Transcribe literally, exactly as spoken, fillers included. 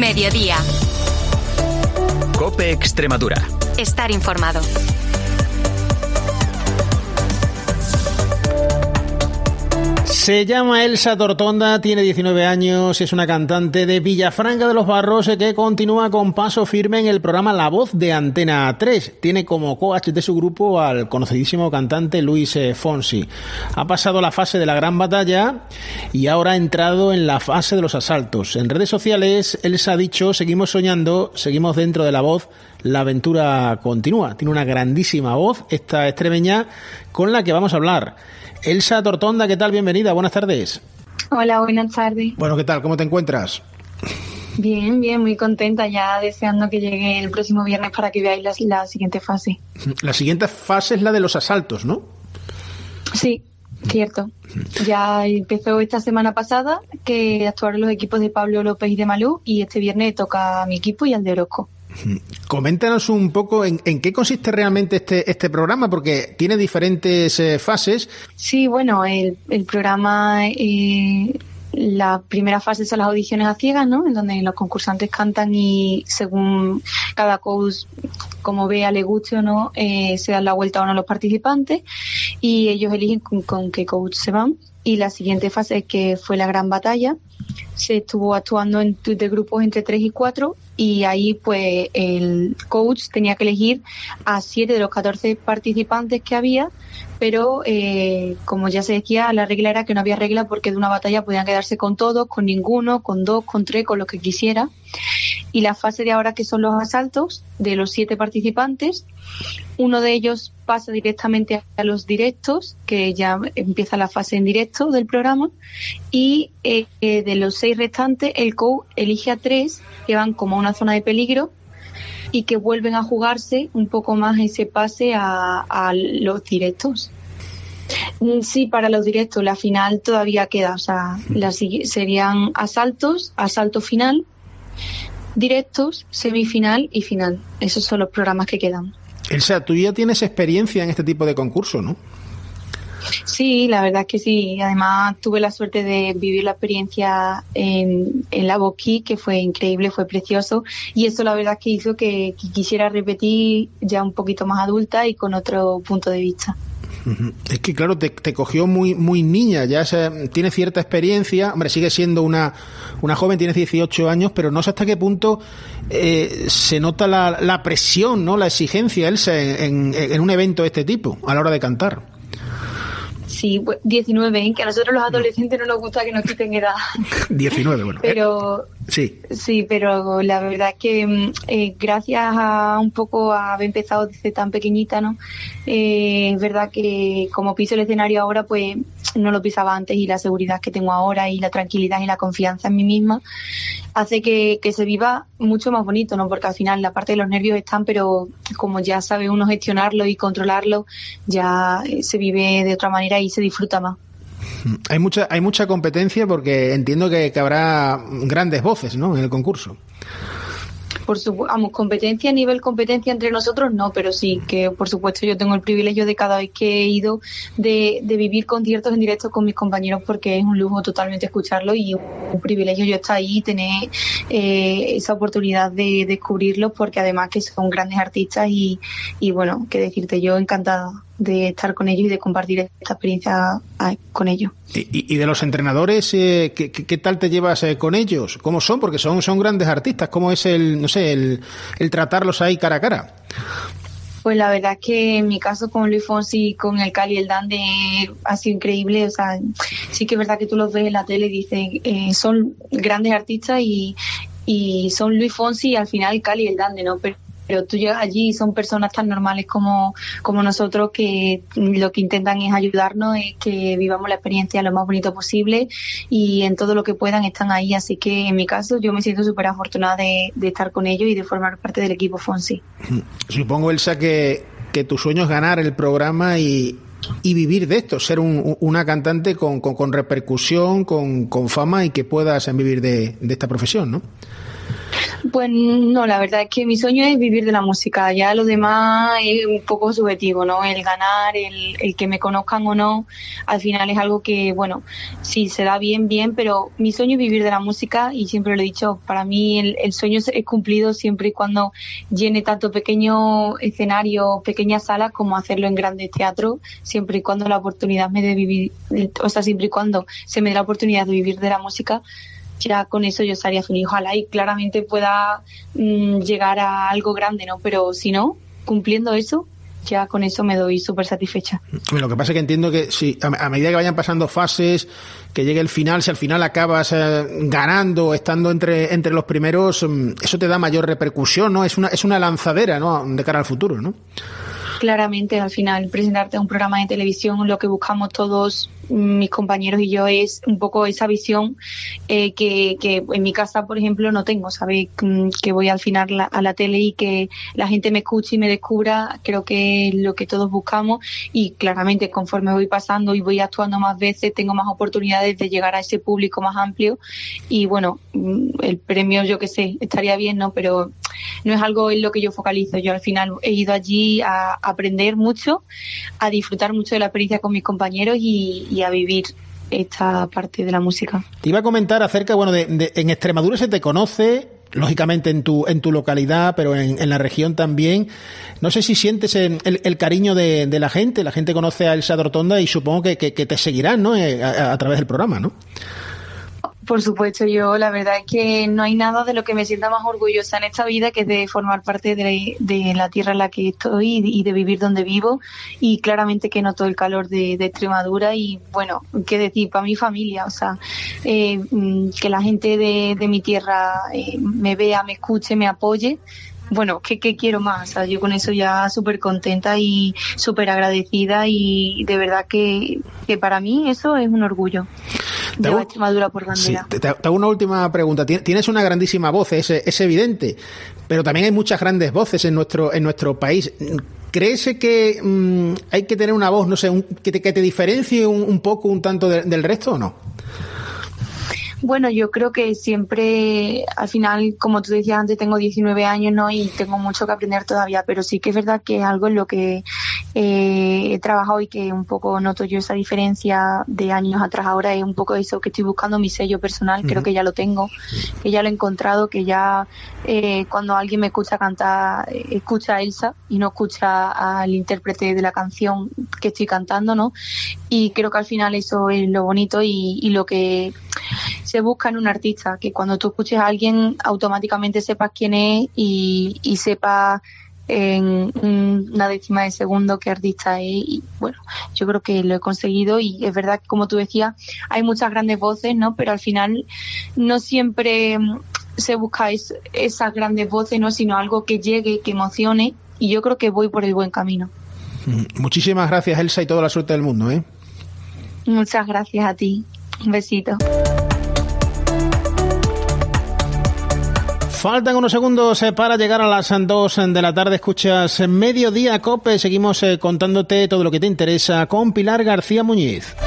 Mediodía. COPE Extremadura. Estar informado. Se llama Elsa Tortonda, tiene diecinueve años, es una cantante de Villafranca de los Barros que continúa con paso firme en el programa La Voz de Antena tres. Tiene como coach de su grupo al conocidísimo cantante Luis Fonsi. Ha pasado la fase de la gran batalla y ahora ha entrado en la fase de los asaltos. En redes sociales, Elsa ha dicho: seguimos soñando, seguimos dentro de La Voz, la aventura continúa. Tiene una grandísima voz, esta extremeña, con la que vamos a hablar. Elsa Tortonda, ¿qué tal? Bienvenida, buenas tardes. Hola, buenas tardes. Bueno, ¿qué tal? ¿Cómo te encuentras? Bien, bien, muy contenta, ya deseando que llegue el próximo viernes para que veáis la, la siguiente fase. La siguiente fase es la de los asaltos, ¿no? Sí, cierto. Ya empezó esta semana pasada, que actuaron los equipos de Pablo López y de Malú, y este viernes toca a mi equipo y al de Orozco. Coméntanos un poco en, en qué consiste realmente este este programa, porque tiene diferentes eh, fases. Sí, bueno, el, el programa, eh, la primera fase son las audiciones a ciegas, ¿no? En donde los concursantes cantan y según cada coach, como vea, le guste o no, eh, se dan la vuelta o no los participantes y ellos eligen con, con qué coach se van. Y la siguiente fase, que fue la gran batalla, se estuvo actuando en, de grupos entre tres y cuatro y ahí pues el coach tenía que elegir a siete de los catorce participantes que había, pero eh, como ya se decía, la regla era que no había regla porque de una batalla podían quedarse con todos, con ninguno, con dos, con tres, con los que quisiera. Y la fase de ahora, que son los asaltos, de los siete participantes, uno de ellos pasa directamente a los directos, que ya empieza la fase en directo del programa, y eh, de los seis restantes el coach elige a tres que van como a una zona de peligro y que vuelven a jugarse un poco más ese pase a, a los directos. Sí, para los directos la final todavía queda, o sea, las, serían asaltos, asalto final, directos, semifinal y final. Esos son los programas que quedan. Elsa, tú ya tienes experiencia en este tipo de concurso, ¿no? Sí, la verdad es que sí. Además, tuve la suerte de vivir la experiencia en, en la Boquí, que fue increíble, fue precioso. Y eso, la verdad, es que hizo que, que quisiera repetir ya un poquito más adulta y con otro punto de vista. Es que, claro, te, te cogió muy muy niña, ya se, tiene cierta experiencia, hombre, sigue siendo una una joven, tiene dieciocho años, pero no sé hasta qué punto eh, se nota la, la presión, ¿no? La exigencia, Elsa, en, en, en un evento de este tipo, a la hora de cantar. Sí, diecinueve, ¿eh? Que a nosotros los adolescentes no nos gusta que nos quiten edad. diecinueve, bueno. Pero sí, sí, pero la verdad es que eh, gracias a un poco a haber empezado desde tan pequeñita, ¿no? Eh, es verdad que como piso el escenario ahora, pues no lo pisaba antes, y la seguridad que tengo ahora y la tranquilidad y la confianza en mí misma hace que, que se viva mucho más bonito, ¿no? Porque al final la parte de los nervios están, pero como ya sabe uno gestionarlo y controlarlo, ya se vive de otra manera y se disfruta más. Hay mucha hay mucha competencia, porque entiendo que, que habrá grandes voces, ¿no?, en el concurso. Por supuesto, vamos, competencia a nivel competencia entre nosotros no, pero sí que por supuesto yo tengo el privilegio de cada vez que he ido de, de vivir conciertos en directo con mis compañeros, porque es un lujo totalmente escucharlo y un privilegio yo estar ahí y tener eh, esa oportunidad de descubrirlos, porque además que son grandes artistas y, y bueno, qué decirte, yo encantada de estar con ellos y de compartir esta experiencia con ellos. ¿Y, y de los entrenadores, eh, ¿qué, qué tal te llevas eh, con ellos? ¿Cómo son? Porque son, son grandes artistas. ¿Cómo es el, no sé, el, el tratarlos ahí cara a cara? Pues la verdad es que en mi caso con Luis Fonsi, con el Cali y el Dande ha sido increíble. O sea, sí que es verdad que tú los ves en la tele y dices, eh, son grandes artistas y, y son Luis Fonsi y al final el Cali y el Dande, ¿no? Pero Pero tú llegas allí y son personas tan normales como, como nosotros, que lo que intentan es ayudarnos, es que vivamos la experiencia lo más bonito posible y en todo lo que puedan están ahí. Así que en mi caso yo me siento súper afortunada de, de estar con ellos y de formar parte del equipo Fonsi. Supongo, Elsa, que, que tu sueño es ganar el programa y, y vivir de esto, ser un, una cantante con, con, con repercusión, con, con fama y que puedas vivir de, de esta profesión, ¿no? Pues no, la verdad es que mi sueño es vivir de la música. Ya lo demás es un poco subjetivo, ¿no? El ganar, el, el que me conozcan o no, al final es algo que, bueno, sí, se da bien, bien, pero mi sueño es vivir de la música y siempre lo he dicho, para mí el, el sueño es cumplido siempre y cuando llene tanto pequeños escenarios, pequeñas salas, como hacerlo en grandes teatros, siempre y cuando la oportunidad me dé vivir, o sea, siempre y cuando se me dé la oportunidad de vivir de la música, ya con eso yo estaría feliz. Ojalá y claramente pueda mmm, llegar a algo grande, ¿no? Pero si no, cumpliendo eso, ya con eso me doy súper satisfecha. Lo que pasa es que entiendo que si a medida que vayan pasando fases, que llegue el final, si al final acabas eh, ganando, estando entre entre los primeros, eso te da mayor repercusión, ¿no? Es una es una lanzadera, ¿no? De cara al futuro, ¿no? Claramente, al final, presentarte a un programa de televisión, lo que buscamos todos mis compañeros y yo es un poco esa visión eh, que, que en mi casa, por ejemplo, no tengo, ¿sabes? Que voy al final la, a la tele y que la gente me escuche y me descubra, creo que es lo que todos buscamos y claramente conforme voy pasando y voy actuando más veces, tengo más oportunidades de llegar a ese público más amplio y bueno, el premio, yo qué sé, estaría bien, ¿no? Pero no es algo en lo que yo focalizo. Yo al final he ido allí a aprender mucho, a disfrutar mucho de la experiencia con mis compañeros y, y a vivir esta parte de la música. Te iba a comentar acerca, bueno, de, de en Extremadura se te conoce, lógicamente en tu en tu localidad, pero en, en la región también. No sé si sientes el, el, el cariño de, de la gente. La gente conoce a Elsa Tortonda y supongo que, que, que te seguirán, ¿no? A, a través del programa, ¿no? Por supuesto, yo la verdad es que no hay nada de lo que me sienta más orgullosa en esta vida que de formar parte de, de la tierra en la que estoy y de vivir donde vivo y claramente que noto el calor de, de Extremadura y bueno, qué decir, para mi familia, o sea, eh, que la gente de, de mi tierra eh, me vea, me escuche, me apoye. Bueno, ¿qué, qué quiero más? O sea, yo con eso ya súper contenta y súper agradecida y de verdad que, que para mí eso es un orgullo. De la Extremadura por bandera. Sí, te, te hago una última pregunta. Tienes una grandísima voz, es, es evidente, pero también hay muchas grandes voces en nuestro en nuestro país. ¿Crees que mmm, hay que tener una voz, no sé, un, que, te, que te diferencie un, un poco, un tanto de, del resto o no? Bueno, yo creo que siempre, al final, como tú decías antes, tengo diecinueve años, ¿no? Y tengo mucho que aprender todavía, pero sí que es verdad que es algo en lo que eh, he trabajado y que un poco noto yo esa diferencia de años atrás. Ahora es un poco eso, que estoy buscando mi sello personal, uh-huh. Creo que ya lo tengo, que ya lo he encontrado, que ya eh, cuando alguien me escucha cantar, eh, escucha a Elsa y no escucha al intérprete de la canción que estoy cantando, ¿no? Y creo que al final eso es lo bonito y, y lo que se busca en un artista, que cuando tú escuches a alguien automáticamente sepas quién es y, y sepas en una décima de segundo qué artista es y bueno, yo creo que lo he conseguido y es verdad que como tú decías hay muchas grandes voces, ¿no? Pero al final no siempre se busca es, esas grandes voces, ¿no? Sino algo que llegue, que emocione y yo creo que voy por el buen camino. Muchísimas gracias, Elsa, y toda la suerte del mundo, ¿eh? Muchas gracias a ti. Un besito. Faltan unos segundos para llegar a las dos de la tarde. Escuchas Mediodía Cope. Seguimos contándote todo lo que te interesa con Pilar García Muñiz.